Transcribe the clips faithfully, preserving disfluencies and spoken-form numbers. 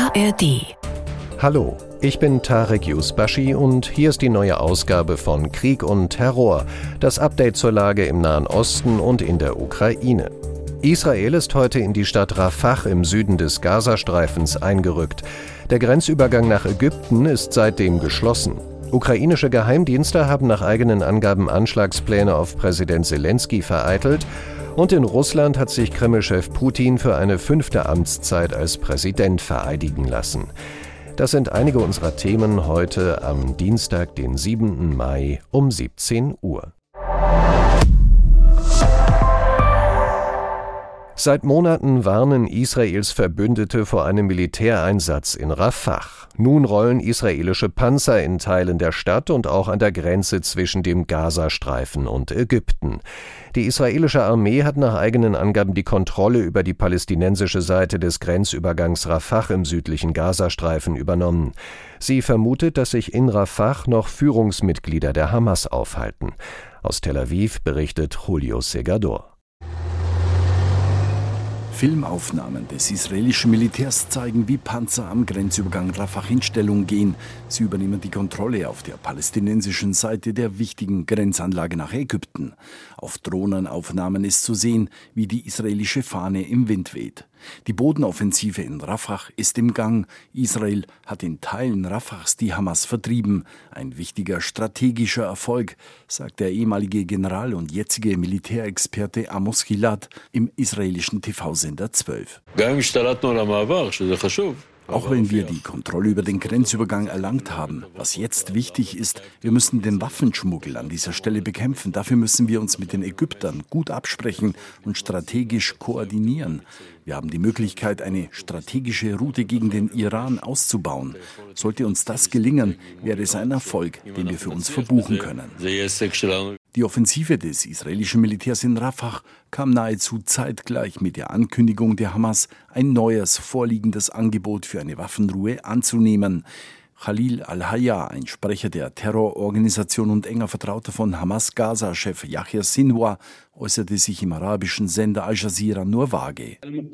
A R D. Hallo, ich bin Tarek Yusbashi und hier ist die neue Ausgabe von Krieg und Terror, das Update zur Lage im Nahen Osten und in der Ukraine. Israel ist heute in die Stadt Rafah im Süden des Gazastreifens eingerückt. Der Grenzübergang nach Ägypten ist seitdem geschlossen. Ukrainische Geheimdienste haben nach eigenen Angaben Anschlagspläne auf Präsident Selenskyj vereitelt und in Russland hat sich Kremlchef Putin für eine fünfte Amtszeit als Präsident vereidigen lassen. Das sind einige unserer Themen heute am Dienstag, den siebten Mai um siebzehn Uhr. Seit Monaten warnen Israels Verbündete vor einem Militäreinsatz in Rafah. Nun rollen israelische Panzer in Teilen der Stadt und auch an der Grenze zwischen dem Gazastreifen und Ägypten. Die israelische Armee hat nach eigenen Angaben die Kontrolle über die palästinensische Seite des Grenzübergangs Rafah im südlichen Gazastreifen übernommen. Sie vermutet, dass sich in Rafah noch Führungsmitglieder der Hamas aufhalten. Aus Tel Aviv berichtet Julio Segador. Filmaufnahmen des israelischen Militärs zeigen, wie Panzer am Grenzübergang Rafah in Stellung gehen. Sie übernehmen die Kontrolle auf der palästinensischen Seite der wichtigen Grenzanlage nach Ägypten. Auf Drohnenaufnahmen ist zu sehen, wie die israelische Fahne im Wind weht. Die Bodenoffensive in Rafah ist im Gang. Israel hat in Teilen Rafahs die Hamas vertrieben. Ein wichtiger strategischer Erfolg, sagt der ehemalige General und jetzige Militärexperte Amos Gilad im israelischen T V-Sender zwölf. Auch wenn wir die Kontrolle über den Grenzübergang erlangt haben, was jetzt wichtig ist, wir müssen den Waffenschmuggel an dieser Stelle bekämpfen. Dafür müssen wir uns mit den Ägyptern gut absprechen und strategisch koordinieren. Wir haben die Möglichkeit, eine strategische Route gegen den Iran auszubauen. Sollte uns das gelingen, wäre es ein Erfolg, den wir für uns verbuchen können. Die Offensive des israelischen Militärs in Rafah kam nahezu zeitgleich mit der Ankündigung der Hamas, ein neues vorliegendes Angebot für eine Waffenruhe anzunehmen. Khalil al-Hayya, ein Sprecher der Terrororganisation und enger Vertrauter von Hamas-Gaza-Chef Yahya Sinwar, äußerte sich im arabischen Sender Al Jazeera nur vage.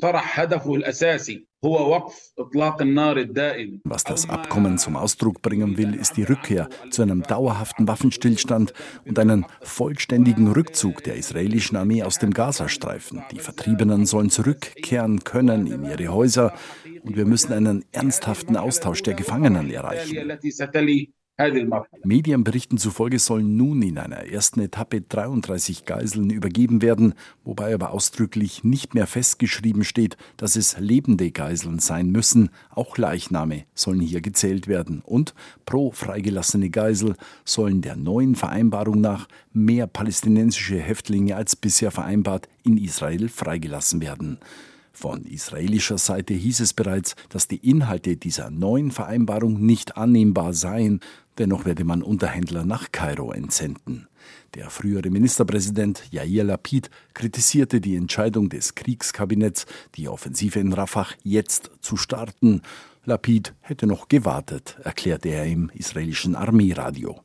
Was das Abkommen zum Ausdruck bringen will, ist die Rückkehr zu einem dauerhaften Waffenstillstand und einen vollständigen Rückzug der israelischen Armee aus dem Gazastreifen. Die Vertriebenen sollen zurückkehren können in ihre Häuser und wir müssen einen ernsthaften Austausch der Gefangenen erreichen. Medienberichten zufolge sollen nun in einer ersten Etappe dreiunddreißig Geiseln übergeben werden, wobei aber ausdrücklich nicht mehr festgeschrieben steht, dass es lebende Geiseln sein müssen. Auch Leichname sollen hier gezählt werden. Und pro freigelassene Geisel sollen der neuen Vereinbarung nach mehr palästinensische Häftlinge als bisher vereinbart in Israel freigelassen werden. Von israelischer Seite hieß es bereits, dass die Inhalte dieser neuen Vereinbarung nicht annehmbar seien. Dennoch werde man Unterhändler nach Kairo entsenden. Der frühere Ministerpräsident Yair Lapid kritisierte die Entscheidung des Kriegskabinetts, die Offensive in Rafah jetzt zu starten. Lapid hätte noch gewartet, erklärte er im israelischen Armeeradio.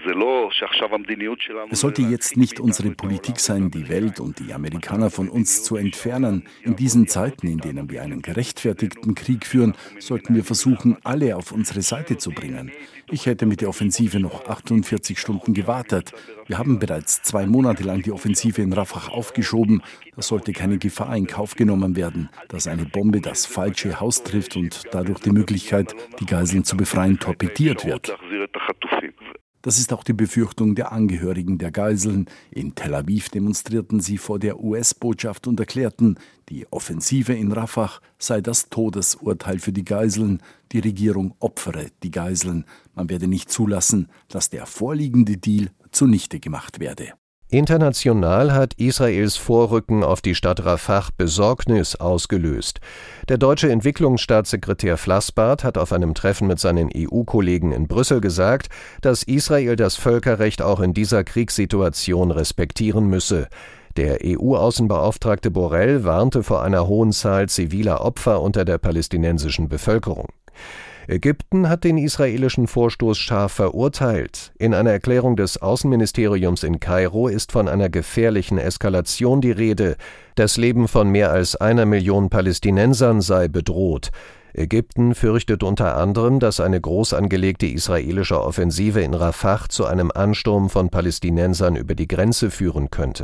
Es sollte jetzt nicht unsere Politik sein, die Welt und die Amerikaner von uns zu entfernen. In diesen Zeiten, in denen wir einen gerechtfertigten Krieg führen, sollten wir versuchen, alle auf unsere Seite zu bringen. Ich hätte mit der Offensive noch achtundvierzig Stunden gewartet. Wir haben bereits zwei Monate lang die Offensive in Rafah aufgeschoben. Da sollte keine Gefahr in Kauf genommen werden, dass eine Bombe das falsche Haus trifft und dadurch die Möglichkeit, die Geiseln zu befreien, torpediert wird. Das ist auch die Befürchtung der Angehörigen der Geiseln. In Tel Aviv demonstrierten sie vor der U S-Botschaft und erklärten, die Offensive in Rafah sei das Todesurteil für die Geiseln. Die Regierung opfere die Geiseln. Man werde nicht zulassen, dass der vorliegende Deal zunichte gemacht werde. International hat Israels Vorrücken auf die Stadt Rafah Besorgnis ausgelöst. Der deutsche Entwicklungsstaatssekretär Flassbart hat auf einem Treffen mit seinen E U-Kollegen in Brüssel gesagt, dass Israel das Völkerrecht auch in dieser Kriegssituation respektieren müsse. Der E U-Außenbeauftragte Borrell warnte vor einer hohen Zahl ziviler Opfer unter der palästinensischen Bevölkerung. Ägypten hat den israelischen Vorstoß scharf verurteilt. In einer Erklärung des Außenministeriums in Kairo ist von einer gefährlichen Eskalation die Rede. Das Leben von mehr als einer Million Palästinensern sei bedroht. Ägypten fürchtet unter anderem, dass eine groß angelegte israelische Offensive in Rafah zu einem Ansturm von Palästinensern über die Grenze führen könnte.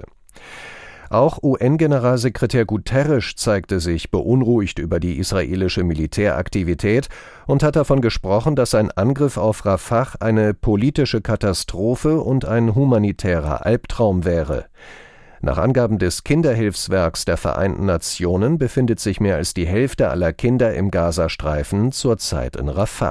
Auch U N-Generalsekretär Guterres zeigte sich beunruhigt über die israelische Militäraktivität und hat davon gesprochen, dass ein Angriff auf Rafah eine politische Katastrophe und ein humanitärer Albtraum wäre. Nach Angaben des Kinderhilfswerks der Vereinten Nationen befindet sich mehr als die Hälfte aller Kinder im Gazastreifen zurzeit in Rafah.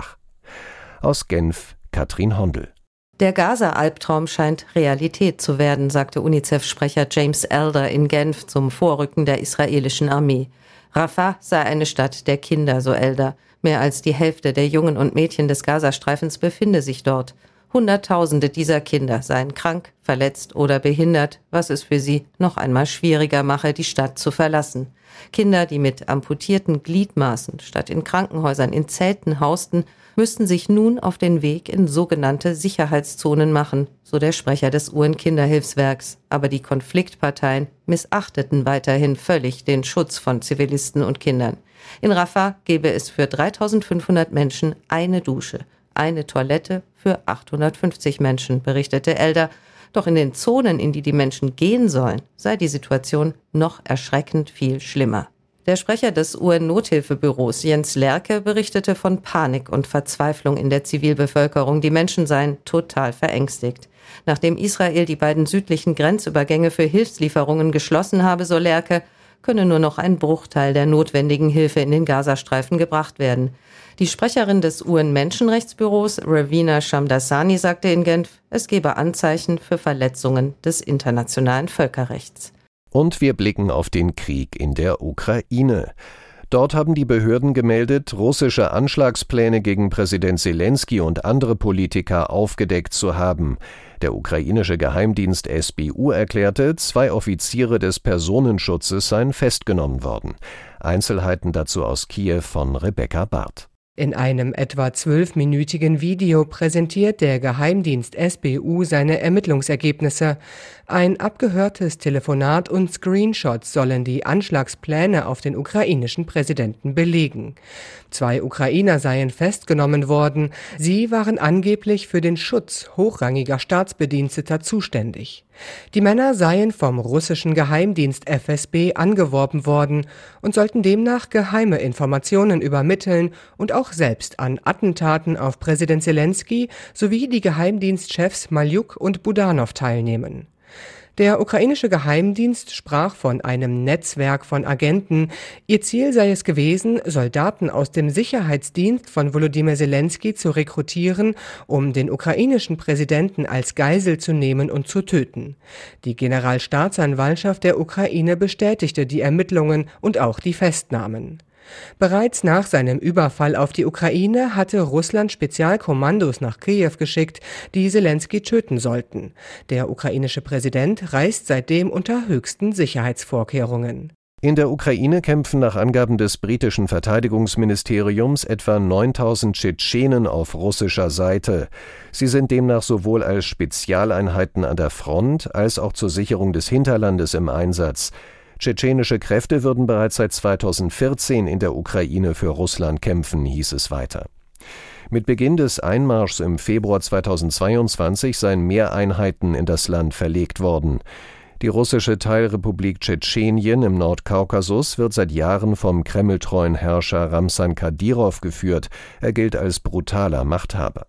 Aus Genf, Katrin Hondel. Der Gaza-Albtraum scheint Realität zu werden, sagte UNICEF-Sprecher James Elder in Genf zum Vorrücken der israelischen Armee. Rafah sei eine Stadt der Kinder, so Elder. Mehr als die Hälfte der Jungen und Mädchen des Gazastreifens befinde sich dort. Hunderttausende dieser Kinder seien krank, verletzt oder behindert, was es für sie noch einmal schwieriger mache, die Stadt zu verlassen. Kinder, die mit amputierten Gliedmaßen statt in Krankenhäusern in Zelten hausten, müssten sich nun auf den Weg in sogenannte Sicherheitszonen machen, so der Sprecher des U N-Kinderhilfswerks. Aber die Konfliktparteien missachteten weiterhin völlig den Schutz von Zivilisten und Kindern. In Rafah gebe es für dreitausendfünfhundert Menschen eine Dusche, eine Toilette für achthundertfünfzig Menschen, berichtete Elder. Doch in den Zonen, in die die Menschen gehen sollen, sei die Situation noch erschreckend viel schlimmer. Der Sprecher des U N-Nothilfebüros Jens Lerke berichtete von Panik und Verzweiflung in der Zivilbevölkerung. Die Menschen seien total verängstigt. Nachdem Israel die beiden südlichen Grenzübergänge für Hilfslieferungen geschlossen habe, so Lerke, könne nur noch ein Bruchteil der notwendigen Hilfe in den Gazastreifen gebracht werden. Die Sprecherin des U N-Menschenrechtsbüros, Ravina Shamdasani, sagte in Genf, es gebe Anzeichen für Verletzungen des internationalen Völkerrechts. Und wir blicken auf den Krieg in der Ukraine. Dort haben die Behörden gemeldet, russische Anschlagspläne gegen Präsident Selenskyj und andere Politiker aufgedeckt zu haben. Der ukrainische Geheimdienst S B U erklärte, zwei Offiziere des Personenschutzes seien festgenommen worden. Einzelheiten dazu aus Kiew von Rebecca Barth. In einem etwa zwölfminütigen Video präsentiert der Geheimdienst S B U seine Ermittlungsergebnisse. Ein abgehörtes Telefonat und Screenshots sollen die Anschlagspläne auf den ukrainischen Präsidenten belegen. Zwei Ukrainer seien festgenommen worden. Sie waren angeblich für den Schutz hochrangiger Staatsbediensteter zuständig. Die Männer seien vom russischen Geheimdienst F S B angeworben worden und sollten demnach geheime Informationen übermitteln und auch selbst an Attentaten auf Präsident Selenskyj sowie die Geheimdienstchefs Maljuk und Budanov teilnehmen. Der ukrainische Geheimdienst sprach von einem Netzwerk von Agenten. Ihr Ziel sei es gewesen, Soldaten aus dem Sicherheitsdienst von Volodymyr Selenskyj zu rekrutieren, um den ukrainischen Präsidenten als Geisel zu nehmen und zu töten. Die Generalstaatsanwaltschaft der Ukraine bestätigte die Ermittlungen und auch die Festnahmen. Bereits nach seinem Überfall auf die Ukraine hatte Russland Spezialkommandos nach Kiew geschickt, die Selenskyj töten sollten. Der ukrainische Präsident reist seitdem unter höchsten Sicherheitsvorkehrungen. In der Ukraine kämpfen nach Angaben des britischen Verteidigungsministeriums etwa neuntausend Tschetschenen auf russischer Seite. Sie sind demnach sowohl als Spezialeinheiten an der Front als auch zur Sicherung des Hinterlandes im Einsatz. Tschetschenische Kräfte würden bereits seit zweitausendvierzehn in der Ukraine für Russland kämpfen, hieß es weiter. Mit Beginn des Einmarschs im Februar zweitausendzweiundzwanzig seien mehr Einheiten in das Land verlegt worden. Die russische Teilrepublik Tschetschenien im Nordkaukasus wird seit Jahren vom kremltreuen Herrscher Ramsan Kadyrov geführt. Er gilt als brutaler Machthaber.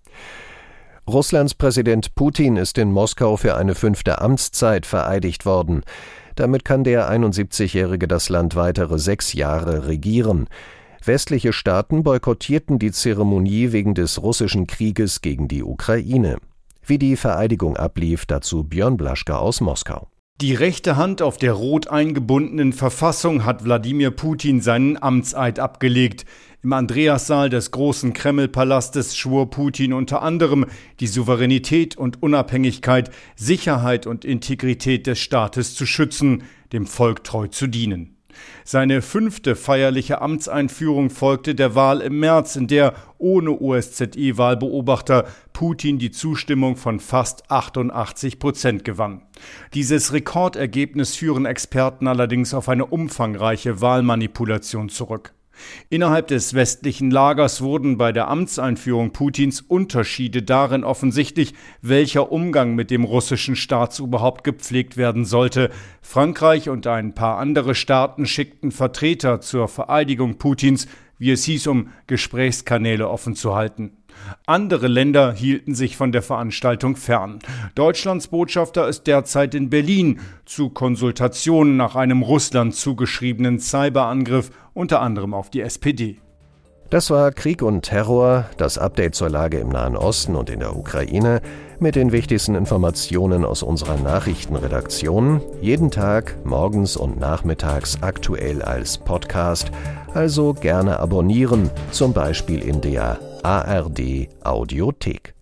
Russlands Präsident Putin ist in Moskau für eine fünfte Amtszeit vereidigt worden. Damit kann der einundsiebzigjährige das Land weitere sechs Jahre regieren. Westliche Staaten boykottierten die Zeremonie wegen des russischen Krieges gegen die Ukraine. Wie die Vereidigung ablief, dazu Björn Blaschke aus Moskau. Die rechte Hand auf der rot eingebundenen Verfassung hat Wladimir Putin seinen Amtseid abgelegt. Im Andreassaal des großen Kremlpalastes schwor Putin unter anderem, die Souveränität und Unabhängigkeit, Sicherheit und Integrität des Staates zu schützen, dem Volk treu zu dienen. Seine fünfte feierliche Amtseinführung folgte der Wahl im März, in der ohne O S Z E-Wahlbeobachter Putin die Zustimmung von fast achtundachtzig Prozent gewann. Dieses Rekordergebnis führen Experten allerdings auf eine umfangreiche Wahlmanipulation zurück. Innerhalb des westlichen Lagers wurden bei der Amtseinführung Putins Unterschiede darin offensichtlich, welcher Umgang mit dem russischen Staatsoberhaupt gepflegt werden sollte. Frankreich und ein paar andere Staaten schickten Vertreter zur Vereidigung Putins, wie es hieß, um Gesprächskanäle offen zu halten. Andere Länder hielten sich von der Veranstaltung fern. Deutschlands Botschafter ist derzeit in Berlin zu Konsultationen nach einem Russland zugeschriebenen Cyberangriff, unter anderem auf die S P D. Das war Krieg und Terror, das Update zur Lage im Nahen Osten und in der Ukraine, mit den wichtigsten Informationen aus unserer Nachrichtenredaktion. Jeden Tag, morgens und nachmittags aktuell als Podcast. Also gerne abonnieren, zum Beispiel in der A R D Audiothek.